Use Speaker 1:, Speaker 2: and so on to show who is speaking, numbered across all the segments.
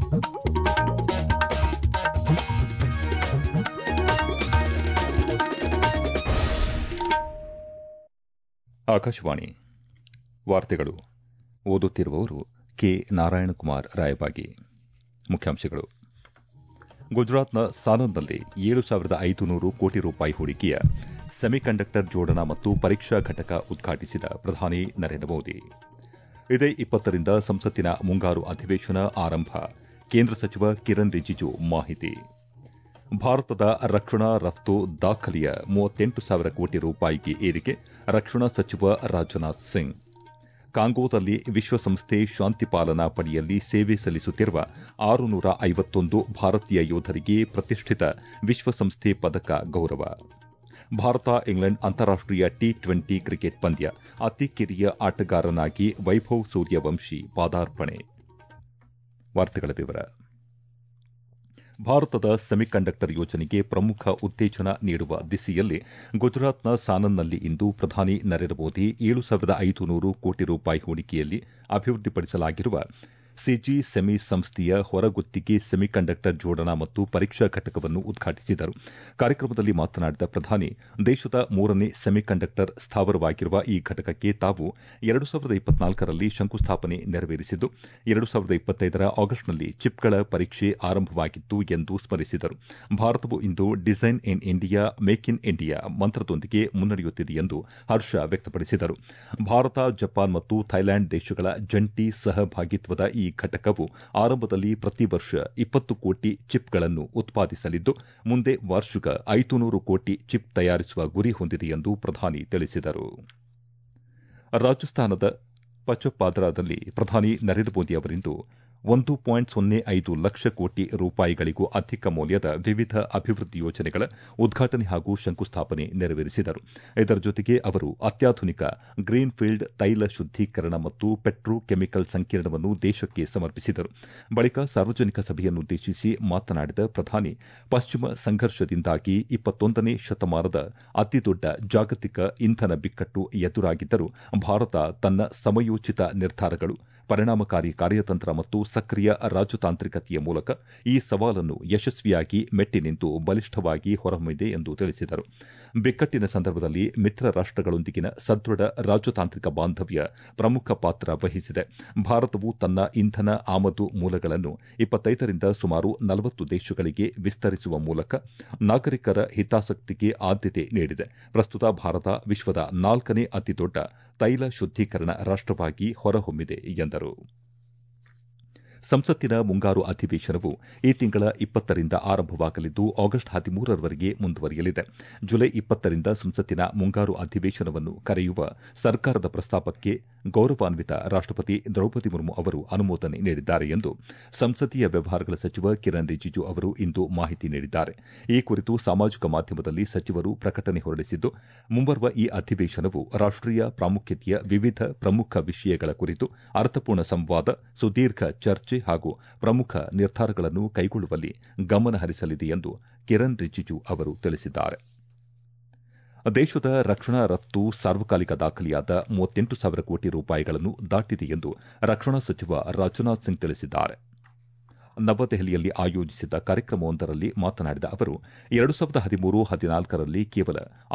Speaker 1: ಆಕಾಶವಾಣಿ ವಾರ್ತೆಗಳು. ಓದುತ್ತಿರುವವರು ಕೆ ನಾರಾಯಣಕುಮಾರ್ ರಾಯಬಾಗಿ. ಮುಖ್ಯಾಂಶಗಳು. ಗುಜರಾತ್ನ ಸಾನಂದ್ನಲ್ಲಿ 7,500 ಕೋಟಿ ರೂಪಾಯಿ ಹೂಡಿಕೆಯ ಸೆಮಿಕಂಡಕ್ಟರ್ ಜೋಡಣಾ ಮತ್ತು ಪರೀಕ್ಷಾ ಘಟಕ ಉದ್ಘಾಟಿಸಿದ ಪ್ರಧಾನಿ ನರೇಂದ್ರ ಮೋದಿ. ಇದೇ 20ರಿಂದ ಸಂಸತ್ತಿನ ಮುಂಗಾರು ಅಧಿವೇಶನ ಆರಂಭ. ಕೇಂದ್ರ ಸಚಿವ ಕಿರಣ್ ರಿಜಿಜು ಮಾಹಿತಿ. ಭಾರತದ ರಕ್ಷಣಾ ರಫ್ತು ದಾಖಲೆಯ 38,000 ಕೋಟಿ ರೂಪಾಯಿಗೆ ಏರಿಕೆ. ರಕ್ಷಣಾ ಸಚಿವ ರಾಜನಾಥ್ ಸಿಂಗ್. ಕಾಂಗೋದಲ್ಲಿ ವಿಶ್ವಸಂಸ್ಥೆ ಶಾಂತಿ ಪಾಲನಾ ಪಡೆಯಲ್ಲಿ ಸೇವೆ ಸಲ್ಲಿಸುತ್ತಿರುವ 651 ಭಾರತೀಯ ಯೋಧರಿಗೆ ಪ್ರತಿಷ್ಠಿತ ವಿಶ್ವಸಂಸ್ಥೆ ಪದಕ ಗೌರವ. ಭಾರತ ಇಂಗ್ಲೆಂಡ್ ಅಂತಾರಾಷ್ಟೀಯ ಟಿ20 ಕ್ರಿಕೆಟ್ ಪಂದ್ಯ. ಅತಿ ಕಿರಿಯ ಆಟಗಾರನಾಗಿ ವೈಭವ್ ಸೂರ್ಯವಂಶಿ ಪಾದಾರ್ಪಣೆ. ವಾರ್ತೆಗಳ ವಿವರ. ಭಾರತದ ಸೆಮಿಕಂಡಕ್ಟರ್ ಯೋಜನೆಗೆ ಪ್ರಮುಖ ಉತ್ತೇಜನ ನೀಡುವ ದಿಸೆಯಲ್ಲಿ ಗುಜರಾತ್ನ ಸಾನನ್ನಲ್ಲಿ ಇಂದು ಪ್ರಧಾನಿ ನರೇಂದ್ರ ಮೋದಿ 7,500 ಕೋಟಿ ರೂಪಾಯಿ ಹೂಡಿಕೆಯಲ್ಲಿ ಅಭಿವೃದ್ಧಿಪಡಿಸಲಾಗಿರುವ ಸಿಜಿ ಸೆಮಿ ಸಂಸ್ಥೆಯ ಹೊರಗುತ್ತಿಗೆ ಸೆಮಿಕಂಡಕ್ಟರ್ ಜೋಡಣಾ ಮತ್ತು ಪರೀಕ್ಷಾ ಘಟಕವನ್ನು ಉದ್ಘಾಟಿಸಿದರು. ಕಾರ್ಯಕ್ರಮದಲ್ಲಿ ಮಾತನಾಡಿದ ಪ್ರಧಾನಿ, ದೇಶದ 3ನೇ ಸೆಮಿಕಂಡಕ್ಟರ್ ಸ್ಥಾವರವಾಗಿರುವ ಈ ಘಟಕಕ್ಕೆ ತಾವು 2024ರಲ್ಲಿ ಶಂಕುಸ್ಥಾಪನೆ ನೆರವೇರಿಸಿದ್ದು, 2025ರ ಆಗಸ್ಟ್ನಲ್ಲಿ ಚಿಪ್ಗಳ ಪರೀಕ್ಷೆ ಆರಂಭವಾಗಿತ್ತು ಎಂದು ಸ್ಮರಿಸಿದರು. ಭಾರತವು ಇಂದು design in India, make in India ಮಂತ್ರದೊಂದಿಗೆ ಮುನ್ನಡೆಯುತ್ತಿದೆ ಎಂದು ಹರ್ಷ ವ್ಯಕ್ತಪಡಿಸಿದರು. ಭಾರತ, ಜಪಾನ್ ಮತ್ತು ಥೈಲ್ಯಾಂಡ್ ದೇಶಗಳ ಜಂಟಿ ಸಹಭಾಗಿತ್ವದ ಈ ಘಟಕವು ಆರಂಭದಲ್ಲಿ ಪ್ರತಿ ವರ್ಷ 20 ಕೋಟಿ ಚಿಪ್ಗಳನ್ನು ಉತ್ಪಾದಿಸಲಿದ್ದು, ಮುಂದೆ ವಾರ್ಷಿಕ 500 ಕೋಟಿ ಚಿಪ್ ತಯಾರಿಸುವ ಗುರಿ ಹೊಂದಿದೆ ಎಂದು ಪ್ರಧಾನಿ ತಿಳಿಸಿದರು. ರಾಜಸ್ಥಾನದ ಪಚಪಾದ್ರಾದಲ್ಲಿ ಪ್ರಧಾನಿ ನರೇಂದ್ರ ಮೋದಿ ಅವರಿಂದು 1.05 ಲಕ್ಷ ಕೋಟಿ ರೂಪಾಯಿಗಳಿಗೂ ಅಧಿಕ ಮೌಲ್ಯದ ವಿವಿಧ ಅಭಿವೃದ್ಧಿ ಯೋಜನೆಗಳ ಉದ್ಘಾಟನೆ ಹಾಗೂ ಶಂಕುಸ್ಥಾಪನೆ ನೆರವೇರಿಸಿದರು. ಇದರ ಜೊತೆಗೆ ಅವರು ಅತ್ಯಾಧುನಿಕ ಗ್ರೀನ್ ಫೀಲ್ಡ್ ತೈಲ ಶುದ್ದೀಕರಣ ಮತ್ತು ಪೆಟ್ರೋ ಕೆಮಿಕಲ್ ಸಂಕೀರ್ಣವನ್ನು ದೇಶಕ್ಕೆ ಸಮರ್ಪಿಸಿದರು. ಬಳಿಕ ಸಾರ್ವಜನಿಕ ಸಭೆಯನ್ನುದ್ದೇಶಿಸಿ ಮಾತನಾಡಿದ ಪ್ರಧಾನಿ, ಪಶ್ಚಿಮ ಸಂಘರ್ಷದಿಂದಾಗಿ 21ನೇ ಶತಮಾನದ ಅತಿದೊಡ್ಡ ಜಾಗತಿಕ ಇಂಧನ ಬಿಕ್ಕಟ್ಟು ಎದುರಾಗಿದ್ದರೂ ಭಾರತ ತನ್ನ ಸಮಯೋಚಿತ ನಿರ್ಧಾರಗಳು, ಪರಿಣಾಮಕಾರಿ ಕಾರ್ಯತಂತ್ರ ಮತ್ತು ಸಕ್ರಿಯ ರಾಜತಾಂತ್ರಿಕತೆಯ ಮೂಲಕ ಈ ಸವಾಲನ್ನು ಯಶಸ್ವಿಯಾಗಿ ಮೆಟ್ಟಿ ನಿಂತು ಬಲಿಷ್ಠವಾಗಿ ಹೊರಹೊಮ್ಮಿದೆ ಎಂದು ತಿಳಿಸಿದರು. ಬಿಕ್ಕಟ್ಟಿನ ಸಂದರ್ಭದಲ್ಲಿ ಮಿತ್ರ ರಾಷ್ಟಗಳೊಂದಿಗಿನ ಸದೃಢ ರಾಜತಾಂತ್ರಿಕ ಬಾಂಧವ್ಯ ಪ್ರಮುಖ ಪಾತ್ರ ವಹಿಸಿದೆ. ಭಾರತವು ತನ್ನ ಇಂಧನ ಆಮದು ಮೂಲಗಳನ್ನು 25ರಿಂದ ಸುಮಾರು 40 ದೇಶಗಳಿಗೆ ವಿಸ್ತರಿಸುವ ಮೂಲಕ ನಾಗರಿಕರ ಹಿತಾಸಕ್ತಿಗೆ ಆದ್ಯತೆ ನೀಡಿದೆ. ಪ್ರಸ್ತುತ ಭಾರತ ವಿಶ್ವದ 4ನೇ ಅತಿದೊಡ್ಡ ತೈಲ ಶುದ್ದೀಕರಣ ರಾಷ್ಟವಾಗಿ ಹೊರಹೊಮ್ಮಿದೆ ಎಂದರು. ಸಂಸತ್ತಿನ ಮುಂಗಾರು ಅಧಿವೇಶನವು ಈ ತಿಂಗಳ 20ರಿಂದ ಆರಂಭವಾಗಲಿದ್ದು, ಆಗಸ್ಟ್ 13ರವರೆಗೆ ಮುಂದುವರಿಯಲಿದೆ. ಜುಲೈ 20ರಿಂದ ಸಂಸತ್ತಿನ ಮುಂಗಾರು ಅಧಿವೇಶನವನ್ನು ಕರೆಯುವ ಸರ್ಕಾರದ ಪ್ರಸ್ತಾಪಕ್ಕೆ ಗೌರವಾನ್ವಿತ ರಾಷ್ಟಪತಿ ದ್ರೌಪದಿ ಮುರ್ಮು ಅವರು ಅನುಮೋದನೆ ನೀಡಿದ್ದಾರೆ ಎಂದು ಸಂಸದೀಯ ವ್ಯವಹಾರಗಳ ಸಚಿವ ಕಿರಣ್ ರಿಜಿಜು ಅವರು ಇಂದು ಮಾಹಿತಿ ನೀಡಿದ್ದಾರೆ. ಈ ಕುರಿತು ಸಾಮಾಜಿಕ ಮಾಧ್ಯಮದಲ್ಲಿ ಸಚಿವರು ಪ್ರಕಟಣೆ ಹೊರಡಿಸಿದ್ದು, ಮುಂಬರುವ ಈ ಅಧಿವೇಶನವು ರಾಷ್ಟೀಯ ಪ್ರಾಮುಖ್ಯತೆಯ ವಿವಿಧ ಪ್ರಮುಖ ವಿಷಯಗಳ ಕುರಿತು ಅರ್ಥಪೂರ್ಣ ಸಂವಾದ, ಸುದೀರ್ಘ ಚರ್ಚೆ ಹಾಗೂ ಪ್ರಮುಖ ನಿರ್ಧಾರಗಳನ್ನು ಕೈಗೊಳ್ಳುವಲ್ಲಿ ಗಮನ ಹರಿಸಲಿದೆ ಎಂದು ಕಿರಣ್ ರಿಜಿಜು ಅವರು ತಿಳಿಸಿದ್ದಾರೆ. ದೇಶದ ರಕ್ಷಣಾ ರಫ್ತು ಸಾರ್ವಕಾಲಿಕ ದಾಖಲೆಯಾದ 38,000 ಕೋಟಿ ರೂಪಾಯಿಗಳನ್ನು ದಾಟಿದೆ ಎಂದು ರಕ್ಷಣಾ ಸಚಿವ ರಾಜನಾಥ್ ಸಿಂಗ್ ತಿಳಿಸಿದ್ದಾರೆ. ನವದೆಹಲಿಯಲ್ಲಿ ಆಯೋಜಿಸಿದ್ದ ಕಾರ್ಯಕ್ರಮವೊಂದರಲ್ಲಿ ಮಾತನಾಡಿದ ಅವರು, 2013-14ರಲ್ಲಿ ಕೇವಲ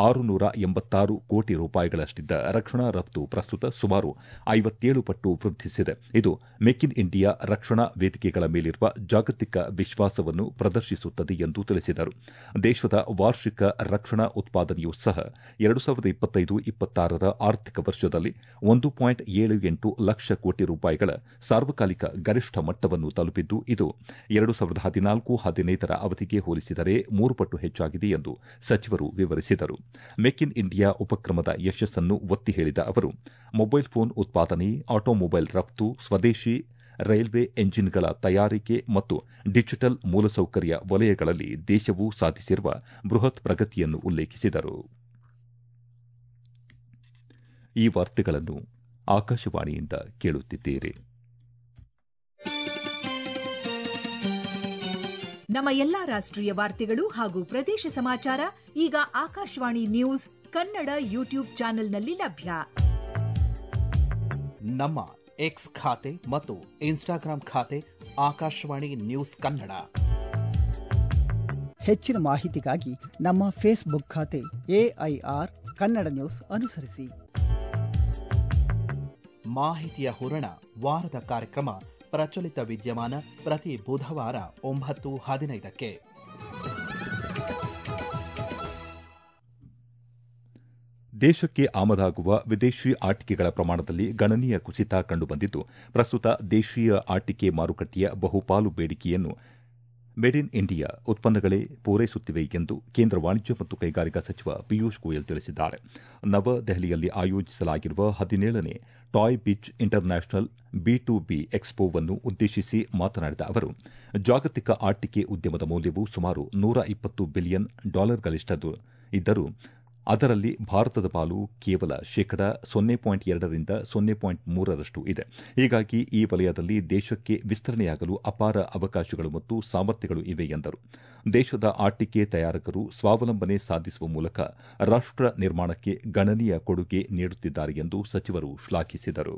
Speaker 1: 686 ಕೋಟಿ ರೂಪಾಯಿಗಳಷ್ಟಿದ್ದ ರಕ್ಷಣಾ ರಫ್ತು ಪ್ರಸ್ತುತ ಸುಮಾರು 57 ಪಟ್ಟು ವೃದ್ಧಿಸಿದೆ. ಇದು ಮೇಕ್ ಇನ್ ಇಂಡಿಯಾ ರಕ್ಷಣಾ ವೇದಿಕೆಗಳ ಮೇಲಿರುವ ಜಾಗತಿಕ ವಿಶ್ವಾಸವನ್ನು ಪ್ರದರ್ಶಿಸುತ್ತದೆ ಎಂದು ತಿಳಿಸಿದರು. ದೇಶದ ವಾರ್ಷಿಕ ರಕ್ಷಣಾ ಉತ್ಪಾದನೆಯೂ ಸಹ 2025-26ರ ಆರ್ಥಿಕ ವರ್ಷದಲ್ಲಿ 1.78 ಲಕ್ಷ ಕೋಟಿ ರೂಪಾಯಿಗಳ ಸಾರ್ವಕಾಲಿಕ ಗರಿಷ್ಠ ಮಟ್ಟವನ್ನು ತಲುಪಿದ್ದು, ಇದು 2014-15ರ ಅವಧಿಗೆ ಹೋಲಿಸಿದರೆ 3 ಪಟ್ಟು ಹೆಚ್ಚಾಗಿದೆ ಎಂದು ಸಚಿವರು ವಿವರಿಸಿದರು. ಮೇಕ್ ಇನ್ ಇಂಡಿಯಾ ಉಪಕ್ರಮದ ಯಶಸ್ಸನ್ನು ಒತ್ತಿ ಹೇಳಿದ ಅವರು, ಮೊಬೈಲ್ ಫೋನ್ ಉತ್ಪಾದನೆ, ಆಟೋಮೊಬೈಲ್ ರಫ್ತು, ಸ್ವದೇಶಿ ರೈಲ್ವೆ ಎಂಜಿನ್ಗಳ ತಯಾರಿಕೆ ಮತ್ತು ಡಿಜಿಟಲ್ ಮೂಲಸೌಕರ್ಯ ವಲಯಗಳಲ್ಲಿ ದೇಶವು ಸಾಧಿಸಿರುವ ಬೃಹತ್ ಪ್ರಗತಿಯನ್ನು ಉಲ್ಲೇಖಿಸಿದರು. ಈ ವಾರ್ತೆಗಳನ್ನು ಆಕಾಶವಾಣಿಯಿಂದ ಕೇಳುತ್ತಿದ್ದೀರಿ.
Speaker 2: ನಮ್ಮ ಎಲ್ಲಾ ರಾಷ್ಟ್ರೀಯ ವಾರ್ತೆಗಳು ಹಾಗೂ ಪ್ರದೇಶ ಸಮಾಚಾರ ಈಗ ಆಕಾಶವಾಣಿ ನ್ಯೂಸ್ ಕನ್ನಡ ಯೂಟ್ಯೂಬ್ ಚಾನೆಲ್ನಲ್ಲಿ ಲಭ್ಯ.
Speaker 3: ನಮ್ಮ ಎಕ್ಸ್ ಖಾತೆ ಮತ್ತು ಇನ್ಸ್ಟಾಗ್ರಾಂ ಖಾತೆ ಆಕಾಶವಾಣಿ ನ್ಯೂಸ್ ಕನ್ನಡ.
Speaker 4: ಹೆಚ್ಚಿನ ಮಾಹಿತಿಗಾಗಿ ನಮ್ಮ ಫೇಸ್ಬುಕ್ ಖಾತೆ AIR ಕನ್ನಡ ನ್ಯೂಸ್ ಅನುಸರಿಸಿ.
Speaker 3: ಮಾಹಿತಿಯ ಹೂರಣ ವಾರದ ಕಾರ್ಯಕ್ರಮ ಪ್ರಚಲಿತ ವಿದ್ಯಮಾನ ಪ್ರತಿ ಬುಧವಾರ 9:15.
Speaker 1: ದೇಶಕ್ಕೆ ಆಮದಾಗುವ ವಿದೇಶಿ ಆಟಿಕೆಗಳ ಪ್ರಮಾಣದಲ್ಲಿ ಗಣನೀಯ ಕುಸಿತ ಕಂಡುಬಂದಿದ್ದು, ಪ್ರಸ್ತುತ ದೇಶೀಯ ಆಟಿಕೆ ಮಾರುಕಟ್ಟೆಯ ಬಹುಪಾಲು ಬೇಡಿಕೆಯನ್ನು ಮೇಡ್ ಇನ್ ಇಂಡಿಯಾ ಉತ್ಪನ್ನಗಳೇ ಪೂರೈಸುತ್ತಿವೆ ಎಂದು ಕೇಂದ್ರ ವಾಣಿಜ್ಯ ಮತ್ತು ಕೈಗಾರಿಕಾ ಸಚಿವ ಪಿಯೂಷ್ ಗೋಯಲ್ ತಿಳಿಸಿದ್ದಾರೆ. ನವದೆಹಲಿಯಲ್ಲಿ ಆಯೋಜಿಸಲಾಗಿರುವ 17ನೇ ಟಾಯ್ ಬಿಚ್ ಇಂಟರ್ನ್ಯಾಷನಲ್ B2B ಎಕ್ಸ್ಪೋವನ್ನು ಉದ್ದೇಶಿಸಿ ಮಾತನಾಡಿದ ಅವರು, ಜಾಗತಿಕ ಆಟಿಕೆ ಉದ್ಯಮದ ಮೌಲ್ಯವು ಸುಮಾರು $120 ಬಿಲಿಯನ್ ಇದ್ದರೂ ಅದರಲ್ಲಿ ಭಾರತದ ಪಾಲು ಕೇವಲ ಶೇಕಡಾ 0.2ರಿಂದ 0.3ರಷ್ಟು ಇದೆ. ಹೀಗಾಗಿ ಈ ವಲಯದಲ್ಲಿ ದೇಶಕ್ಕೆ ವಿಸ್ತರಣೆಯಾಗಲು ಅಪಾರ ಅವಕಾಶಗಳು ಮತ್ತು ಸಾಮರ್ಥ್ಯಗಳು ಇವೆ ಎಂದರು. ದೇಶದ ಆಟಿಕೆ ತಯಾರಕರು ಸ್ವಾವಲಂಬನೆ ಸಾಧಿಸುವ ಮೂಲಕ ರಾಷ್ಟ ನಿರ್ಮಾಣಕ್ಕೆ ಗಣನೀಯ ಕೊಡುಗೆ ನೀಡುತ್ತಿದ್ದಾರೆ ಎಂದು ಸಚಿವರು ಶ್ಲಾಘಿಸಿದರು.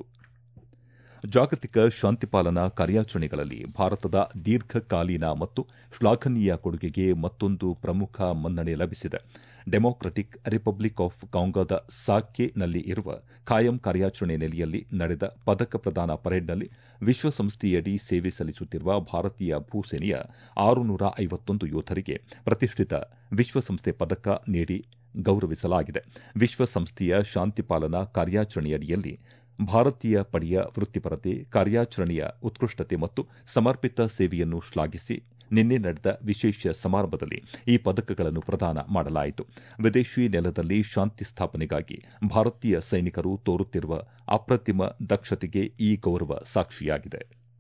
Speaker 1: ಜಾಗತಿಕ ಶಾಂತಿಪಾಲನಾ ಕಾರ್ಯಾಚರಣೆಗಳಲ್ಲಿ ಭಾರತದ ದೀರ್ಘಕಾಲೀನ ಮತ್ತು ಶ್ಲಾಘನೀಯ ಕೊಡುಗೆಗೆ ಮತ್ತೊಂದು ಪ್ರಮುಖ ಮನ್ನಣೆ ಲಭಿಸಿದೆ. ಡೆಮೊಕ್ರಟಿಕ್ ರಿಪಬ್ಲಿಕ್ ಆಫ್ ಕಾಂಗೋದ ಸಾಕ್ಯೆನಲ್ಲಿ ಇರುವ ಖಾಯಂ ಕಾರ್ಯಾಚರಣೆ ನೆಲೆಯಲ್ಲಿ ನಡೆದ ಪದಕ ಪ್ರದಾನ ಪರೇಡ್ನಲ್ಲಿ ವಿಶ್ವಸಂಸ್ಥೆಯಡಿ ಸೇವೆ ಸಲ್ಲಿಸುತ್ತಿರುವ ಭಾರತೀಯ ಭೂಸೇನೆಯ 651 ಯೋಧರಿಗೆ ಪ್ರತಿಷ್ಠಿತ ವಿಶ್ವಸಂಸ್ಥೆ ಪದಕ ನೀಡಿ ಗೌರವಿಸಲಾಗಿದೆ. ವಿಶ್ವಸಂಸ್ಥೆಯ ಶಾಂತಿಪಾಲನಾ ಕಾರ್ಯಾಚರಣೆಯಡಿಯಲ್ಲಿ ಭಾರತೀಯ ಪಡೆಯ ವೃತ್ತಿಪರತೆ, ಕಾರ್ಯಾಚರಣೆಯ ಉತ್ಕೃಷ್ಟತೆ ಮತ್ತು ಸಮರ್ಪಿತ ಸೇವೆಯನ್ನು ಶ್ಲಾಘಿಸಿ ನಿನ್ನೆ ನಡೆದ ವಿಶೇಷ ಸಮಾರಂಭದಲ್ಲಿ ಈ ಪದಕಗಳನ್ನು ಪ್ರದಾನ ಮಾಡಲಾಯಿತು. ವಿದೇಶಿ ನೆಲದಲ್ಲಿ ಶಾಂತಿ ಸ್ಥಾಪನೆಗಾಗಿ ಭಾರತೀಯ ಸೈನಿಕರು ತೋರುತ್ತಿರುವ ಅಪ್ರತಿಮ ದಕ್ಷತೆಗೆ ಈ ಗೌರವ ಸಾಕ್ಷಿಯಾಗಿದೆ.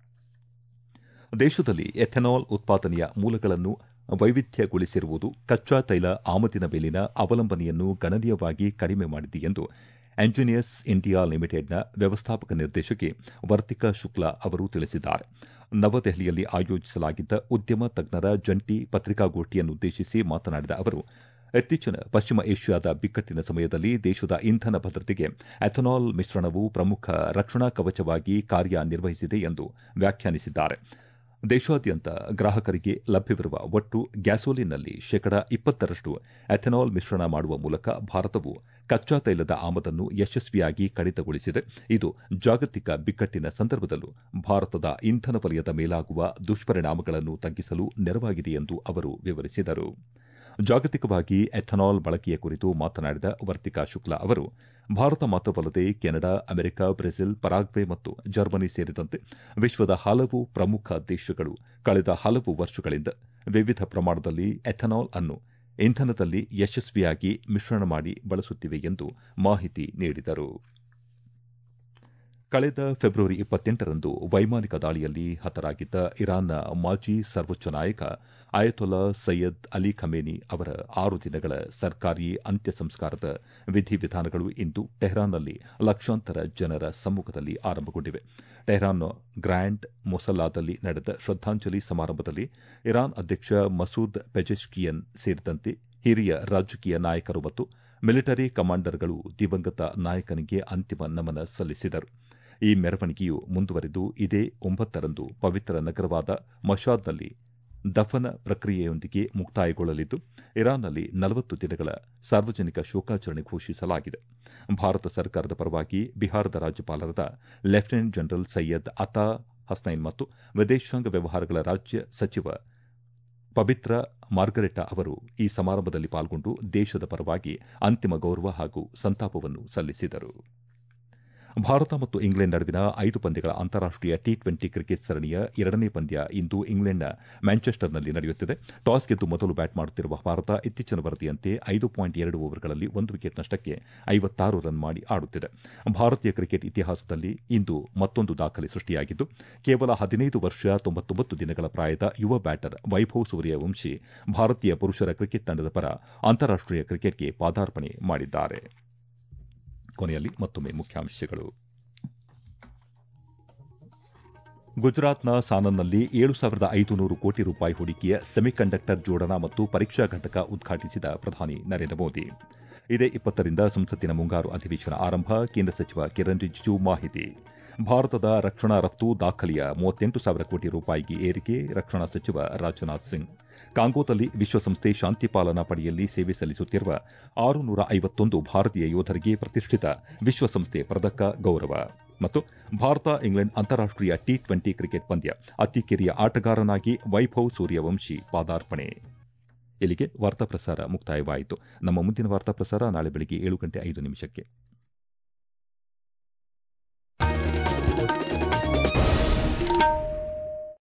Speaker 1: ದೇಶದಲ್ಲಿ ಎಥೆನಾಲ್ ಉತ್ಪಾದನೆಯ ಮೂಲಗಳನ್ನು ವೈವಿಧ್ಯಗೊಳಿಸಿರುವುದು ಕಚ್ಚಾ ತೈಲ ಆಮದಿನ ಮೇಲಿನ ಅವಲಂಬನೆಯನ್ನು ಗಣನೀಯವಾಗಿ ಕಡಿಮೆ ಮಾಡಿದೆ ಎಂದು ಎಂಜಿನಿಯರ್ಸ್ ಇಂಡಿಯಾ ಲಿಮಿಟೆಡ್ನ ವ್ಯವಸ್ಥಾಪಕ ನಿರ್ದೇಶಕಿ ವರ್ತಿಕಾ ಶುಕ್ಲಾ ಅವರು ತಿಳಿಸಿದ್ದಾರೆ. ನವದೆಹಲಿಯಲ್ಲಿ ಆಯೋಜಿಸಲಾಗಿದ್ದ ಉದ್ಯಮ ತಜ್ಞರ ಜಂಟಿ ಪತ್ರಿಕಾಗೋಷ್ಠಿಯನ್ನುದ್ದೇಶಿಸಿ ಮಾತನಾಡಿದ ಅವರು, ಇತ್ತೀಚಿನ ಪಶ್ಚಿಮ ಏಷ್ಯಾದ ಬಿಕ್ಕಟ್ಟಿನ ಸಮಯದಲ್ಲಿ ದೇಶದ ಇಂಧನ ಭದ್ರತೆಗೆ ಎಥೆನಾಲ್ ಮಿಶ್ರಣವು ಪ್ರಮುಖ ರಕ್ಷಣಾ ಕವಚವಾಗಿ ಕಾರ್ಯನಿರ್ವಹಿಸಿದೆ ಎಂದು ವ್ಯಾಖ್ಯಾನಿಸಿದ್ದಾರೆ. ದೇಶಾದ್ಯಂತ ಗ್ರಾಹಕರಿಗೆ ಲಭ್ಯವಿರುವ ಒಟ್ಟು ಗ್ಯಾಸೋಲಿನ್ನಲ್ಲಿ ಶೇಕಡಾ 20ರಷ್ಟು ಎಥೆನಾಲ್ ಮಿಶ್ರಣ ಮಾಡುವ ಮೂಲಕ ಭಾರತವು ಕಚ್ಚಾ ತೈಲದ ಆಮದನ್ನು ಯಶಸ್ವಿಯಾಗಿ ಕಡಿತಗೊಳಿಸಿದೆ. ಇದು ಜಾಗತಿಕ ಬಿಕ್ಕಟ್ಟಿನ ಸಂದರ್ಭದಲ್ಲೂ ಭಾರತದ ಇಂಧನ ವಲಯದ ಮೇಲಾಗುವ ದುಷ್ಪರಿಣಾಮಗಳನ್ನು ತಗ್ಗಿಸಲು ನೆರವಾಗಿದೆ ಎಂದು ಅವರು ವಿವರಿಸಿದರು. ಜಾಗತಿಕವಾಗಿ ಎಥೆನಾಲ್ ಬಳಕೆಯ ಕುರಿತು ಮಾತನಾಡಿದ ವರ್ತಿಕಾ ಶುಕ್ಲಾ ಅವರು, ಭಾರತ ಮಾತ್ರವಲ್ಲದೆ ಕೆನಡಾ, ಅಮೆರಿಕ, ಬ್ರೆಜಿಲ್, ಪರಾಗ್ವೆ ಮತ್ತು ಜರ್ಮನಿ ಸೇರಿದಂತೆ ವಿಶ್ವದ ಹಲವು ಪ್ರಮುಖ ದೇಶಗಳು ಕಳೆದ ಹಲವು ವರ್ಷಗಳಿಂದ ವಿವಿಧ ಪ್ರಮಾಣದಲ್ಲಿ ಎಥೆನಾಲ್ ಅನ್ನು ಇಂಧನದಲ್ಲಿ ಯಶಸ್ವಿಯಾಗಿ ಮಿಶ್ರಣ ಮಾಡಿ ಬಳಸುತ್ತಿವೆ ಎಂದು ಮಾಹಿತಿ ನೀಡಿದರು. ಕಳೆದ ಫೆಬ್ರವರಿ 28ರಂದು ವೈಮಾನಿಕ ದಾಳಿಯಲ್ಲಿ ಹತರಾಗಿದ್ದ ಇರಾನ್ನ ಮಾಜಿ ಸರ್ವೋಚ್ಚ ನಾಯಕ ಅಯತೊಲ್ಲಾ ಸೈಯದ್ ಅಲಿ ಖಮೇನಿ ಅವರ 6 ದಿನಗಳ ಸರ್ಕಾರಿ ಅಂತ್ಯ ಸಂಸ್ಕಾರದ ವಿಧಿವಿಧಾನಗಳು ಇಂದು ಟೆಹರಾನ್ನಲ್ಲಿ ಲಕ್ಷಾಂತರ ಜನರ ಸಮ್ಮುಖದಲ್ಲಿ ಆರಂಭಗೊಂಡಿವೆ. ಟೆಹರಾನ್ನ ಗ್ರ್ಯಾಂಡ್ ಮೊಸಲ್ಲಾದಲ್ಲಿ ನಡೆದ ಶ್ರದ್ದಾಂಜಲಿ ಸಮಾರಂಭದಲ್ಲಿ ಇರಾನ್ ಅಧ್ಯಕ್ಷ ಮಸೂದ್ ಪೆಜೆಶ್ಕಿಯನ್ ಸೇರಿದಂತೆ ಹಿರಿಯ ರಾಜಕೀಯ ನಾಯಕರು ಮತ್ತು ಮಿಲಿಟರಿ ಕಮಾಂಡರ್ಗಳು ದಿವಂಗತ ನಾಯಕನಿಗೆ ಅಂತಿಮ ನಮನ ಸಲ್ಲಿಸಿದರು. ಈ ಮೆರವಣಿಗೆಯು ಮುಂದುವರೆದು ಇದೇ 9ರಂದು ಪವಿತ್ರ ನಗರವಾದ ಮಶಾದ್ನಲ್ಲಿ ದಫನ ಪ್ರಕ್ರಿಯೆಯೊಂದಿಗೆ ಮುಕ್ತಾಯಗೊಳ್ಳಲಿದ್ದು, ಇರಾನ್ನಲ್ಲಿ 40 ದಿನಗಳ ಸಾರ್ವಜನಿಕ ಶೋಕಾಚರಣೆ ಘೋಷಿಸಲಾಗಿದೆ. ಭಾರತ ಸರ್ಕಾರದ ಪರವಾಗಿ ಬಿಹಾರದ ರಾಜ್ಯಪಾಲರಾದ ಲೆಫ್ಟಿನೆಂಟ್ ಜನರಲ್ ಸೈಯದ್ ಅತಾ ಹಸ್ನೈನ್ ಮತ್ತು ವಿದೇಶಾಂಗ ವ್ಯವಹಾರಗಳ ರಾಜ್ಯ ಸಚಿವ ಪಬಿತ್ರ ಮಾರ್ಗರೆಟಾ ಅವರು ಈ ಸಮಾರಂಭದಲ್ಲಿ ಪಾಲ್ಗೊಂಡು ದೇಶದ ಪರವಾಗಿ ಅಂತಿಮ ಗೌರವ ಹಾಗೂ ಸಂತಾಪವನ್ನು ಸಲ್ಲಿಸಿದರು. ಭಾರತ ಮತ್ತು ಇಂಗ್ಲೆಂಡ್ ನಡುವಿನ 5 ಪಂದ್ಯಗಳ ಅಂತಾರಾಷ್ಟೀಯ T20 ಕ್ರಿಕೆಟ್ ಸರಣಿಯ 2ನೇ ಪಂದ್ಯ ಇಂದು ಇಂಗ್ಲೆಂಡ್ನ ಮ್ಯಾಂಚೆಸ್ಟರ್ನಲ್ಲಿ ನಡೆಯುತ್ತಿದೆ. ಟಾಸ್ ಗೆದ್ದು ಮೊದಲು ಬ್ಯಾಟ್ ಮಾಡುತ್ತಿರುವ ಭಾರತ ಇತ್ತೀಚಿನ ವರದಿಯಂತೆ 5.2 ಓವರ್ಗಳಲ್ಲಿ 1 ವಿಕೆಟ್ ನಷ್ಟಕ್ಕೆ 56 ರನ್ ಮಾಡಿ ಆಡುತ್ತಿದೆ. ಭಾರತೀಯ ಕ್ರಿಕೆಟ್ ಇತಿಹಾಸದಲ್ಲಿ ಇಂದು ಮತ್ತೊಂದು ದಾಖಲೆ ಸೃಷ್ಟಿಯಾಗಿದ್ದು, ಕೇವಲ 15 ವರ್ಷ 99 ದಿನಗಳ ಪ್ರಾಯದ ಯುವ ಬ್ಯಾಟರ್ ವೈಭವ್ ಸೂರ್ಯವಂಶಿ ಭಾರತೀಯ ಪುರುಷರ ಕ್ರಿಕೆಟ್ ತಂಡದ ಪರ ಅಂತಾರಾಷ್ಟೀಯ ಕ್ರಿಕೆಟ್ಗೆ ಪಾದಾರ್ಪಣೆ ಮಾಡಿದ್ದಾರೆ. ಕೊನೆಯಲ್ಲಿ ಮತ್ತೊಮ್ಮೆ ಮುಖ್ಯಾಂಶಗಳು. ಗುಜರಾತ್ನ ಸಾನನ್ನಲ್ಲಿ 7,500 ಕೋಟಿ ರೂಪಾಯಿ ಹೂಡಿಕೆಯ ಸೆಮಿಕಂಡಕ್ಟರ್ ಜೋಡಣಾ ಮತ್ತು ಪರೀಕ್ಷಾ ಘಟಕ ಉದ್ಘಾಟಿಸಿದ ಪ್ರಧಾನಿ ನರೇಂದ್ರ ಮೋದಿ. ಇದೇ 20ರಿಂದ ಸಂಸತ್ತಿನ ಮುಂಗಾರು ಅಧಿವೇಶನ ಆರಂಭ, ಕೇಂದ್ರ ಸಚಿವ ಕಿರಣ್ ರಿಜಿಜು ಮಾಹಿತಿ. ಭಾರತದ ರಕ್ಷಣಾ ರಫ್ತು ದಾಖಲೆಯ 38,000 ಕೋಟಿ ರೂಪಾಯಿಗೆ ಏರಿಕೆ ರಕ್ಷಣಾ ಸಚಿವ ರಾಜನಾಥ್ ಸಿಂಗ್. ಕಾಂಗೋದಲ್ಲಿ ವಿಶ್ವಸಂಸ್ಥೆ ಶಾಂತಿ ಪಾಲನಾ ಪಡೆಯಲ್ಲಿ ಸೇವೆ ಸಲ್ಲಿಸುತ್ತಿರುವ 651 ಭಾರತೀಯ ಯೋಧರಿಗೆ ಪ್ರತಿಷ್ಠಿತ ವಿಶ್ವಸಂಸ್ಥೆ ಪದಕ ಗೌರವ. ಮತ್ತು ಭಾರತ ಇಂಗ್ಲೆಂಡ್ ಅಂತಾರಾಷ್ಟೀಯ ಟಿ20 ಕ್ರಿಕೆಟ್ ಪಂದ್ಯ, ಅತಿ ಕಿರಿಯ ಆಟಗಾರನಾಗಿ ವೈಭವ್ ಸೂರ್ಯವಂಶಿ ಪಾದಾರ್ಪಣೆ. ಇಲ್ಲಿಗೆ ವಾರ್ತಾ ಪ್ರಸಾರ ಮುಕ್ತಾಯವಾಯಿತು. ನಮ್ಮ ಮುಂದಿನ ವಾರ್ತಾ ಪ್ರಸಾರ ನಾಳೆ ಬೆಳಗ್ಗೆ 7:05 ನಿಮಿಷಕ್ಕೆ.